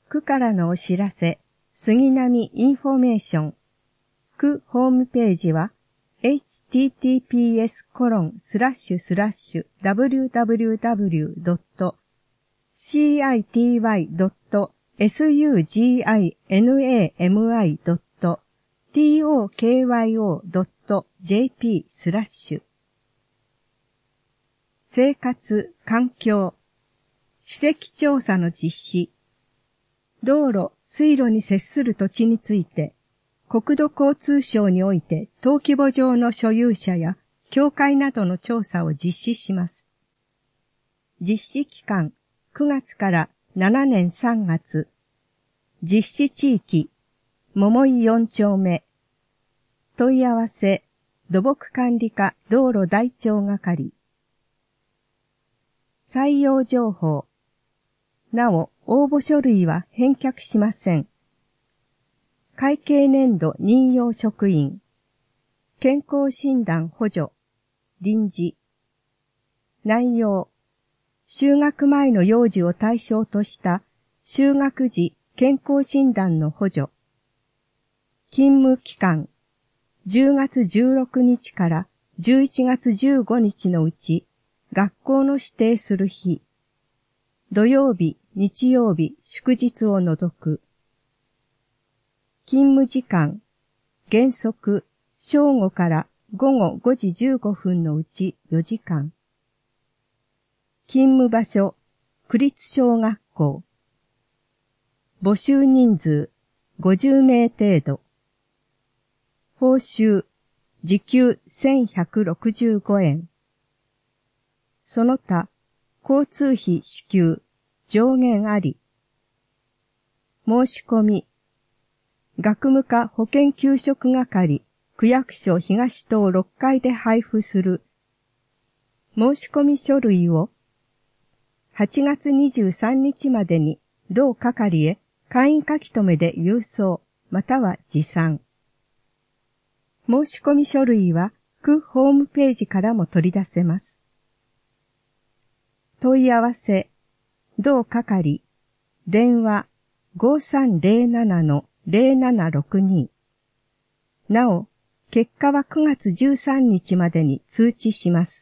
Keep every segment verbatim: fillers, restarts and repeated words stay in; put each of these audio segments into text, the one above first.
区からのお知らせ、杉並インフォメーション。区ホームページは、エイチティーティーピーエスコロンスラッシュスラッシュダブリューダブリューダブリュードットシーアイティーワイドットエスユージーアイエヌエーエムアイドットティーオーケーワイオードットジェーピースラッシュ。生活、環境、地籍調査の実施、道路、水路に接する土地について、国土交通省において登記簿上の所有者や協会などの調査を実施します。実施期間、くがつからしちねんさんがつ。実施地域、桃井よん丁目。問い合わせ、土木管理課道路台帳係。採用情報。なお、応募書類は返却しません。会計年度任用職員。健康診断補助。臨時。内容。就学前の幼児を対象とした就学時健康診断の補助。勤務期間。じゅうがつじゅうろくにちからじゅういちがつじゅうごにちのうち、学校の指定する日。土曜日、日曜日、祝日を除く。勤務時間。原則、正午からごごごじじゅうごふんのうちよじかん。勤務場所、区立小学校。募集人数、ごじゅうめい程度。報酬、時給せんひゃくろくじゅうごえん。その他、交通費支給、上限あり。申し込み。学務課保健給食係、区役所東棟ろっかいで配布する。申し込み書類を、はちがつにじゅうさんにちまでに、同係へ、簡易書き留めで郵送、または持参。申し込み書類は、区ホームページからも取り出せます。問い合わせ、同係、電話 ごさんぜろななのぜろななろくに。なお、結果はくがつじゅうさんにちまでに通知します。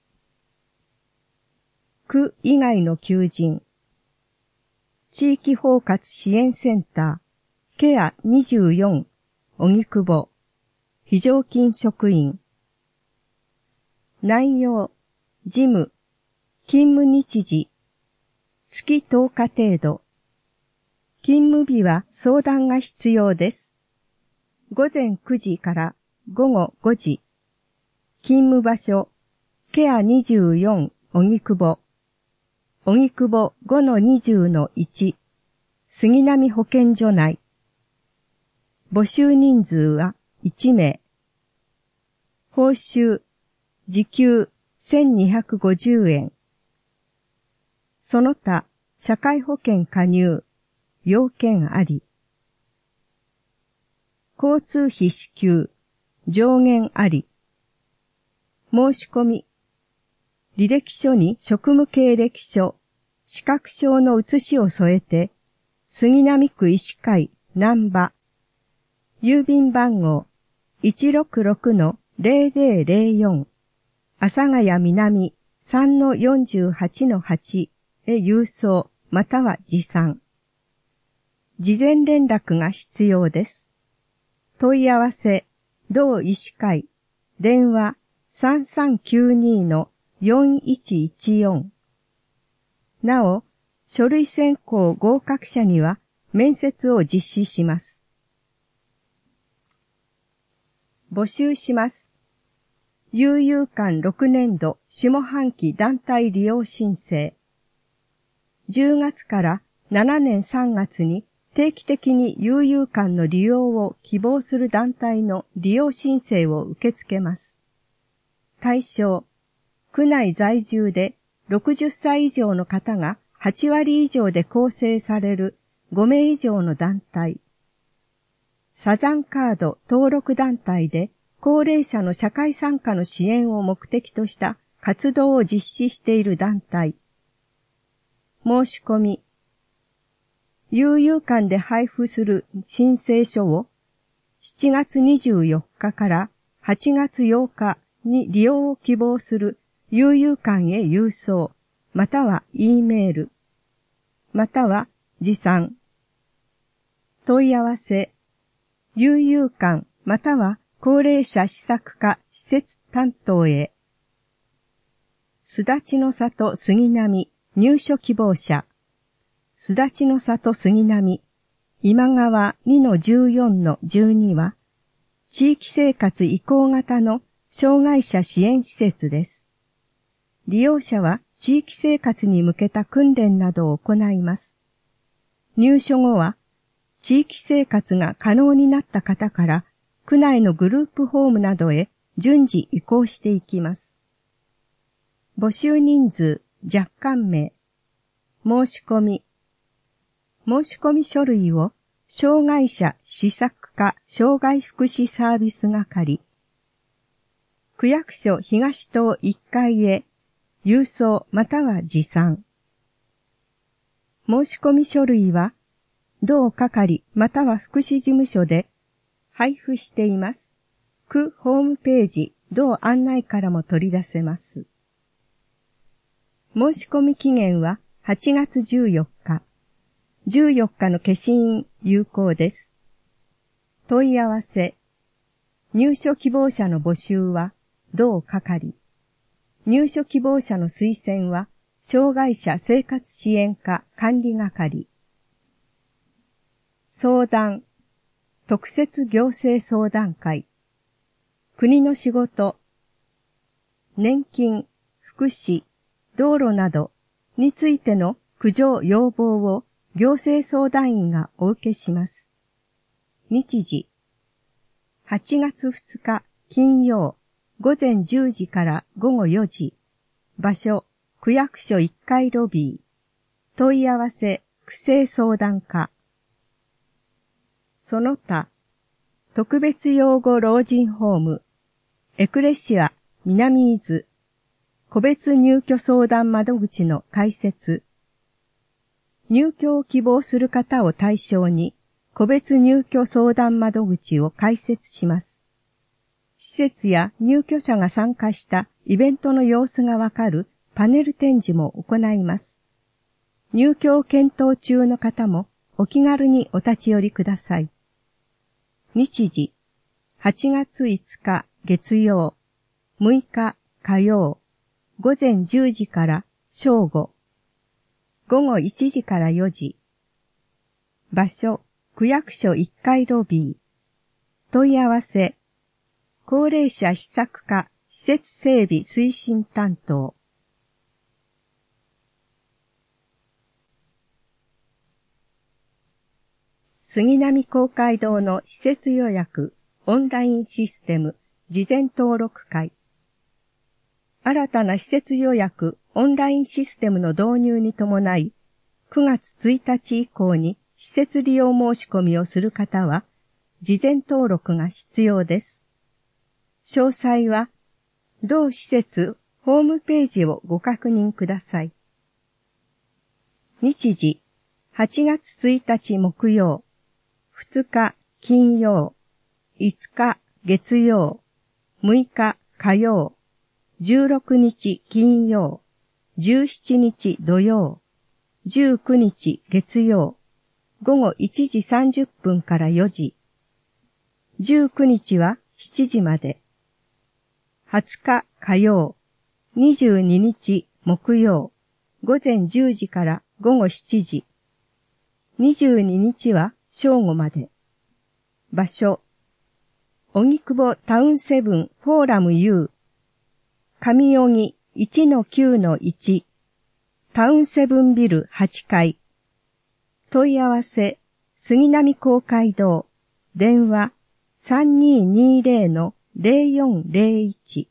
区以外の求人。地域包括支援センター、ケアにじゅうよん、荻窪、非常勤職員。内容、事務、勤務日時、月とおか程度。勤務日は相談が必要です。ごぜんくじからごごごじ。勤務場所、ケアにじゅうよん、荻窪。荻窪 ごのにじゅうのいち、杉並保健所内。募集人数はいちめい。報酬、時給せんにひゃくごじゅうえん。その他、社会保険加入、要件あり。交通費支給、上限あり。申し込み。履歴書に職務経歴書、資格証の写しを添えて、杉並区医師会難波、郵便番号 いちろくろくのぜろぜろぜろよん、阿佐ヶ谷南 さんのよんじゅうはちのはち へ郵送または持参。事前連絡が必要です。問い合わせ、同医師会、電話さんさんきゅうにのよんいちいちよん。なお、書類選考合格者には面接を実施します。募集します。悠々館ろくねんど下半期団体利用申請。じゅうがつからしちねんさんがつに定期的に悠々館の利用を希望する団体の利用申請を受け付けます。対象、区内在住でろくじゅっさい以上の方がはちわり以上で構成されるごめい以上の団体。サザンカード登録団体で高齢者の社会参加の支援を目的とした活動を実施している団体。申し込み。 悠々館で配布する申請書をしちがつにじゅうよっかからはちがつようかに利用を希望する悠々館へ郵送、または E メール、または持参。問い合わせ、悠々館または高齢者施策課施設担当へ。すだちの里杉並入所希望者。すだちの里杉並今川 にのじゅうよんのじゅうに は地域生活移行型の障害者支援施設です。利用者は地域生活に向けた訓練などを行います。入所後は地域生活が可能になった方から区内のグループホームなどへ順次移行していきます。募集人数、若干名、申し込み、申し込み書類を障害者施策課障害福祉サービス係、区役所東棟いっかいへ郵送または持参。申し込み書類は同係または福祉事務所で配布しています。区ホームページ同案内からも取り出せます。申し込み期限ははちがつじゅうよっか。じゅうよっかの消印有効です。問い合わせ。入所希望者の募集は同係。入所希望者の推薦は障害者生活支援課管理係。相談。特設行政相談会。国の仕事。年金、福祉、道路などについての苦情要望を行政相談員がお受けします。日時。はちがつふつか金曜ごぜんじゅうじからごごよじ。場所、区役所いっかいロビー。問い合わせ、区政相談課。その他、特別養護老人ホーム、エクレシア南伊豆、個別入居相談窓口の開設。入居を希望する方を対象に、個別入居相談窓口を開設します。施設や入居者が参加したイベントの様子がわかるパネル展示も行います。入居を検討中の方もお気軽にお立ち寄りください。日時、はちがついつか月曜、むいか火曜、ごぜんじゅうじから正午、ごごいちじからよじ。場所、区役所いっかいロビー。問い合わせ、高齢者施策課施設整備推進担当。杉並公会堂の施設予約オンラインシステム事前登録会。新たな施設予約オンラインシステムの導入に伴い、くがつついたち以降に施設利用申し込みをする方は、事前登録が必要です。詳細は、同施設ホームページをご確認ください。日時、はちがつついたち木曜、ふつか金曜、いつか月曜、むいか火曜、じゅうろくにち金曜、じゅうしちにち土曜、じゅうくにち月曜、ごごいちじさんじゅっぷんからよじ、じゅうくにちはしちじまで、はつか火曜、にじゅうににち木曜、ごぜんじゅうじからごごしちじ、にじゅうににちは正午まで。場所、荻窪タウンセブンフォーラム U、上荻 いちのきゅうのいち、タウンセブンビルはちかい。問い合わせ、杉並公会堂、電話 さんにーにーぜろのぜろよんぜろいち。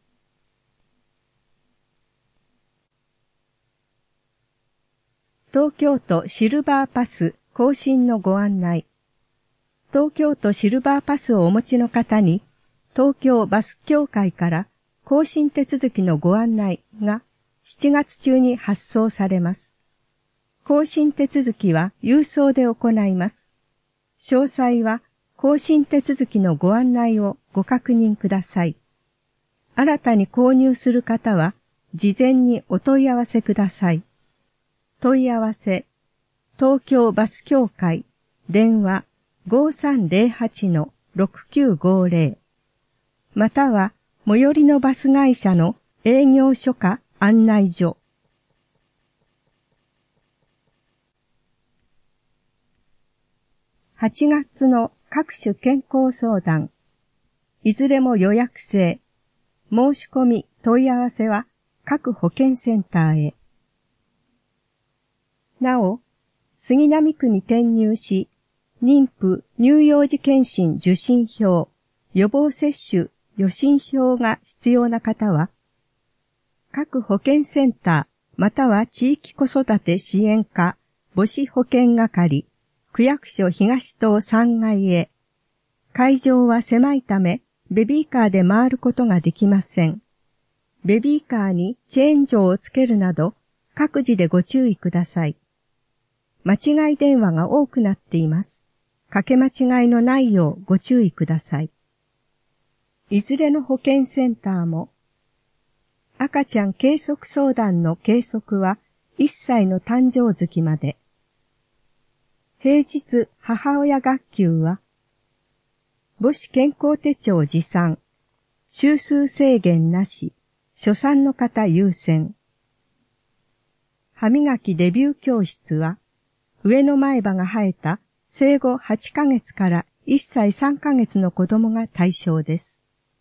東京都シルバーパス更新のご案内。東京都シルバーパスをお持ちの方に、東京バス協会から更新手続きのご案内がしちがつ中に発送されます。 更新手続きは郵送で行います。詳細は更新手続きのご案内をご確認ください。新たに購入する方は事前にお問い合わせください。問い合わせ、東京バス協会、電話 ごさんぜろはち ろくきゅうごぜろ または最寄りのバス会社の営業所か案内所。はちがつの各種健康相談、いずれも予約制。申し込み問い合わせは各保健センターへ。なお、杉並区に転入し、妊婦乳幼児健診受診票、予防接種予診票が必要な方は、各保健センターまたは地域子育て支援課母子保健係、区役所東棟さんがいへ。会場は狭いため、ベビーカーで回ることができません。ベビーカーにチェーン錠をつけるなど、各自でご注意ください。間違い電話が多くなっています。かけ間違いのないようご注意ください。いずれの保健センターも、赤ちゃん計測相談の計測はいっさいの誕生月まで。平日母親学級は、母子健康手帳持参、週数制限なし、初産の方優先。歯磨きデビュー教室は、上の前歯が生えた生後はちかげつからいっさいさんかげつの子供が対象です。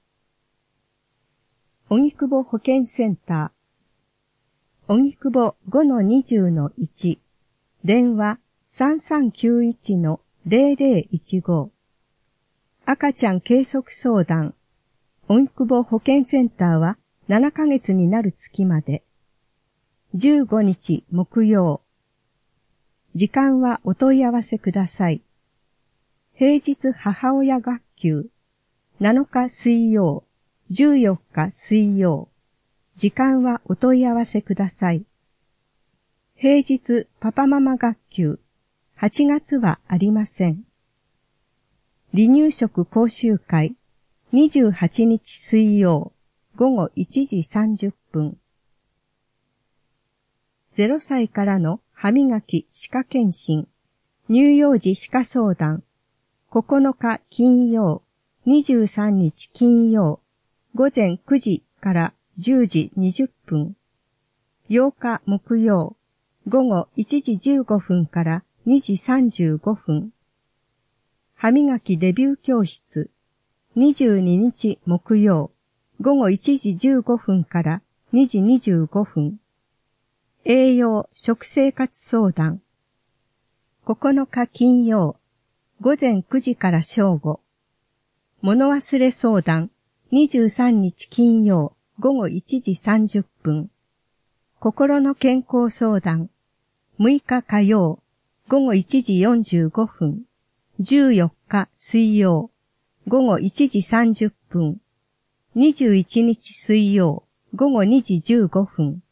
荻窪保健センター、荻窪 ごのにじゅうのいち、電話 さんさんきゅういちのぜろぜろいちご。赤ちゃん計測相談、荻窪保健センターはななかげつになる月まで。じゅうごにち木曜。時間はお問い合わせください。平日母親学級、なのか水曜、じゅうよっか水曜。時間はお問い合わせください。平日パパママ学級、はちがつはありません。離乳食講習会、にじゅうはちにち水曜、ごごいちじさんじゅっぷん。ゼロさいからの歯磨き歯科検診、乳幼児歯科相談、ここのか金曜、にじゅうさんにち金曜、ごぜんくじからじゅうじにじゅっぷん。ようか木曜、ごごいちじじゅうごふんからにじさんじゅうごふん。歯磨きデビュー教室、にじゅうににち木曜、ごごいちじじゅうごふんからにじにじゅうごふん。栄養食生活相談、ここのか金曜、ごぜんくじから正午。物忘れ相談、にじゅうさんにち金曜、ごごいちじさんじゅっぷん。心の健康相談、むいか火曜、ごごいちじよんじゅうごふん。じゅうよっか水曜、ごごいちじさんじゅっぷん。にじゅういちにち水曜、ごごにじじゅうごふん。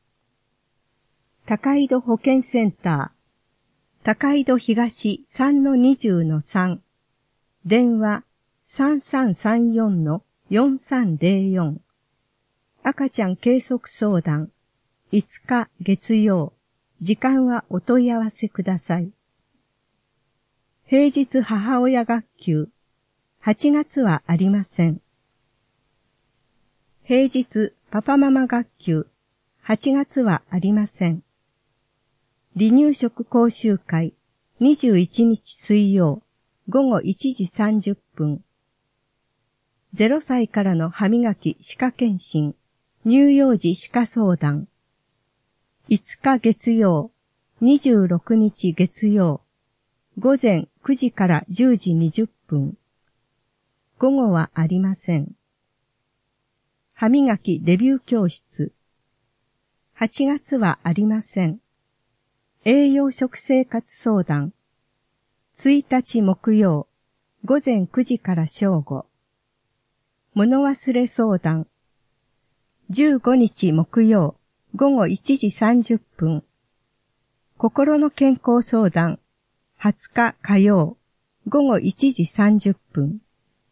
高井戸保健センター、高井戸東 さんのにじゅうのさん。電話 さんさんさんよんのよんさんぜろよん。赤ちゃん計測相談、いつか月曜。時間はお問い合わせください。平日母親学級、はちがつはありません。平日パパママ学級、はちがつはありません。離乳食講習会、にじゅういちにち水曜、ごごいちじさんじゅっぷん。ゼロさいからの歯磨き歯科検診、乳幼児歯科相談。いつか月曜、にじゅうろくにち月曜、ごぜんくじからじゅうじにじゅっぷん。午後はありません。歯磨きデビュー教室。はちがつはありません。栄養食生活相談。いちにち木曜、ごぜんくじから正午。物忘れ相談。じゅうごにち木曜、ごごいちじさんじゅっぷん。 心の健康相談、はつか火曜、ごごいちじさんじゅっぷん。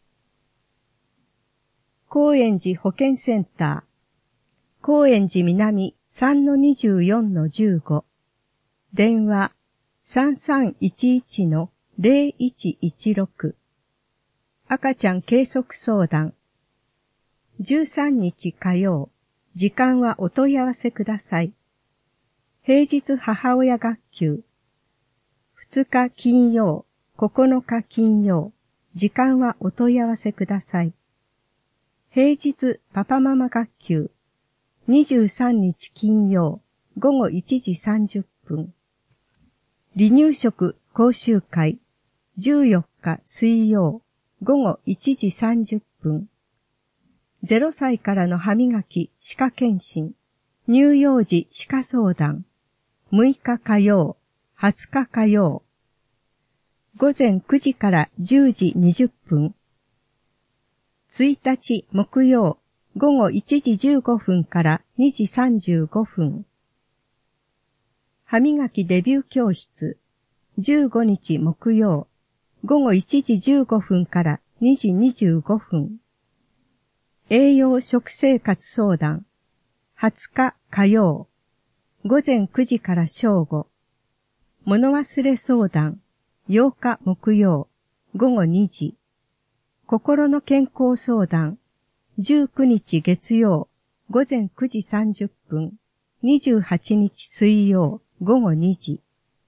高円寺保健センター、高円寺南 さんのにじゅうよんのじゅうご、電話 さんさんいちいちのゼロいちいちろく、赤ちゃん計測相談、じゅうさんにち火曜、時間はお問い合わせください。平日母親学級、ふつか金曜、ここのか金曜、時間はお問い合わせください。平日パパママ学級、にじゅうさんにち金曜、ごごいちじさんじゅっぷん。離乳食講習会、じゅうよっか水曜、ごごいちじさんじゅっぷん。ゼロさいからの歯磨き、歯科検診、乳幼児歯科相談、むいか火曜、はつか火曜。午前くじからじゅうじにじゅっぷん。ついたち木曜、ごごいちじじゅうごふんからにじさんじゅうごふん。歯磨きデビュー教室、じゅうごにち木曜、ごごいちじじゅうごふんからにじにじゅうごふん。栄養食生活相談、はつか火曜、午前くじから正午。物忘れ相談、ようか木曜、ごごにじ。心の健康相談、じゅうくにち月曜、午前くじさんじゅっぷん、にじゅうはちにち水曜、ごごにじ。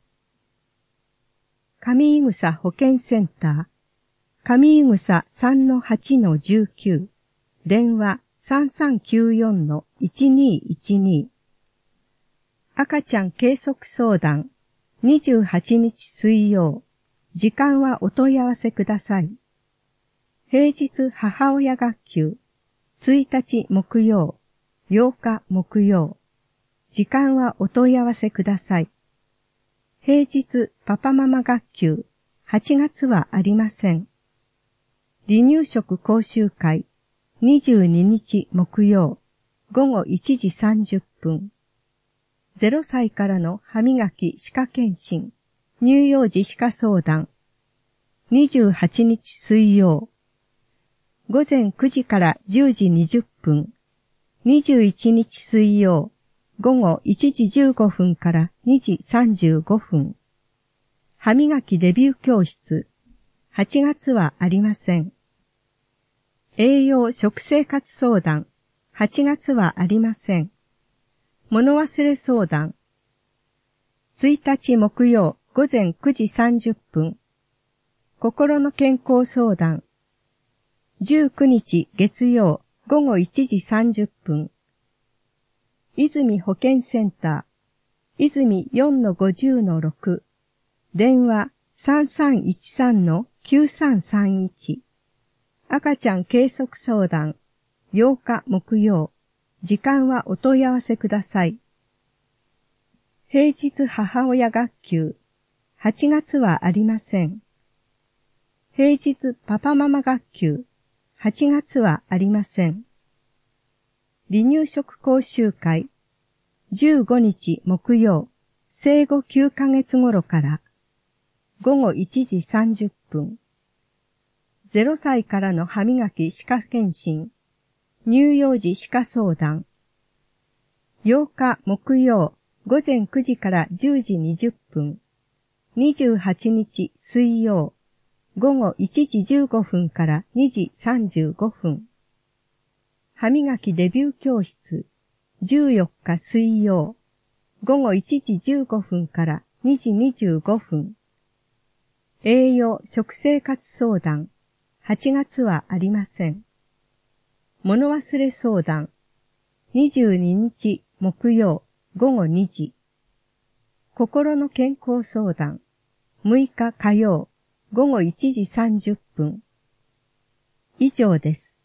上井草保健センター、上井草 さんのはちのじゅうきゅう、電話 さんさんきゅうよんのいちにいちに。赤ちゃん計測相談、にじゅうはちにち水曜、時間はお問い合わせください。平日母親学級、ついたち木曜、ようか木曜、時間はお問い合わせください。平日パパママ学級、はちがつはありません。離乳食講習会、にじゅうににち木曜、ごごいちじさんじゅっぷん。ゼロさいからの歯磨き歯科検診、乳幼児歯科相談、にじゅうはちにち水曜、午前くじからじゅうじにじゅっぷん、にじゅういちにち水曜、ごごいちじじゅうごふんからにじさんじゅうごふん。歯磨きデビュー教室、はちがつはありません。栄養食生活相談、はちがつはありません。物忘れ相談、ついたち木曜午前くじさんじゅっぷん。心の健康相談、じゅうくにち月曜ごごいちじさんじゅっぷん。泉保健センター、泉 よんのごじゅうのろく、電話 さんさんいちさんのきゅうさんさんいち。赤ちゃん計測相談、ようか木曜、時間はお問い合わせください。平日母親学級、はちがつはありません。平日パパママ学級、はちがつはありません。離乳食講習会、じゅうごにち木曜、生後きゅうかげつ頃から、ごごいちじさんじゅっぷん。ゼロさいからの歯磨き歯科検診、乳幼児歯科相談。ようか木曜、午前くじからじゅうじにじゅっぷん。にじゅうはちにち水曜、ごごいちじじゅうごふんからにじさんじゅうごふん。歯磨きデビュー教室、じゅうよっか水曜、ごごいちじじゅうごふんからにじにじゅうごふん。栄養食生活相談、はちがつはありません。物忘れ相談、にじゅうににち木曜ごごにじ。心の健康相談、むいか火曜ごごいちじさんじゅっぷん。以上です。